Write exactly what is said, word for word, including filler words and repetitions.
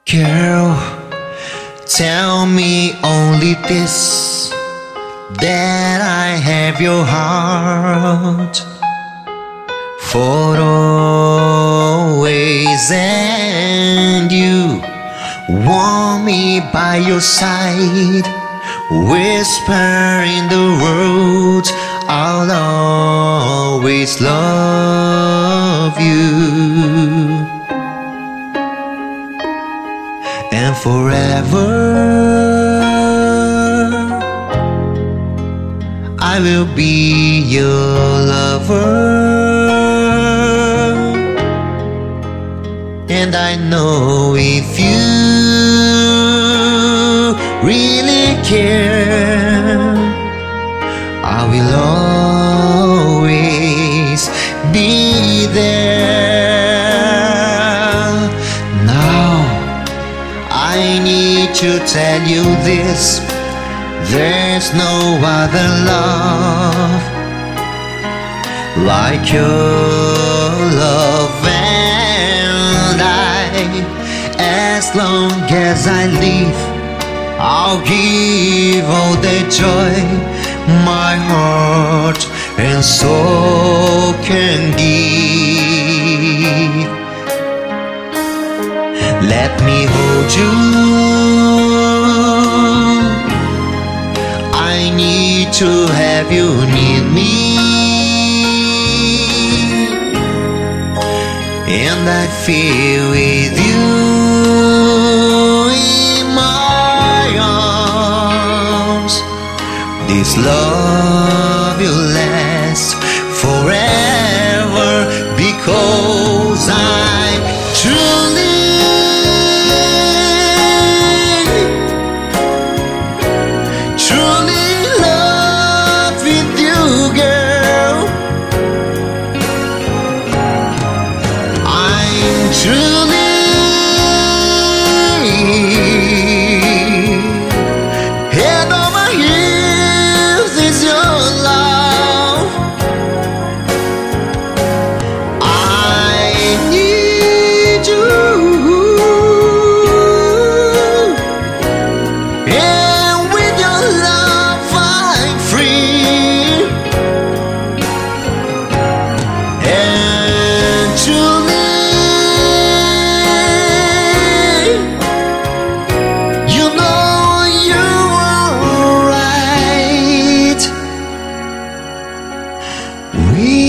Girl, tell me only this, that I have your heart for always, and you want me by your side, whisper in the road, I'll always love you. And forever I will be your lover. And I know if you really care, I will always be there. Now I need to tell you this, there's no other love like your love. And I, as long as I live, I'll give all the joy my heart and soul can give. Let me hold you, I need to have you near me, and I feel with you in my arms. This love will last forever, because I truly truly head over heels is your love. I need you, and with your love I'm free. And truly we